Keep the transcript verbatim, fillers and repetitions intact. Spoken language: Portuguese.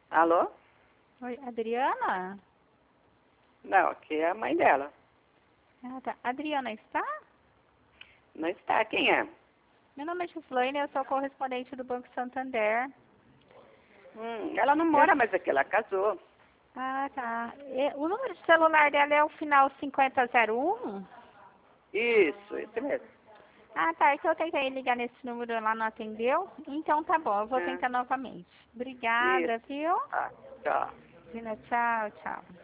Alô? Oi, Adriana? Não, aqui é a mãe dela. Ah, tá. Adriana está? Não está, quem é? Meu nome é Gislaine, eu sou correspondente do Banco Santander. Hum, ela não Eu... mora mais aqui, ela casou. Ah, tá. E o número de celular dela é o final cinquenta zero um? Isso, isso mesmo. Ah, tá. Então eu tentei ligar nesse número, ela não atendeu. Então tá bom, eu vou É, tentar novamente. isso. Obrigada, viu? Ah, tchau. Tchau, tchau.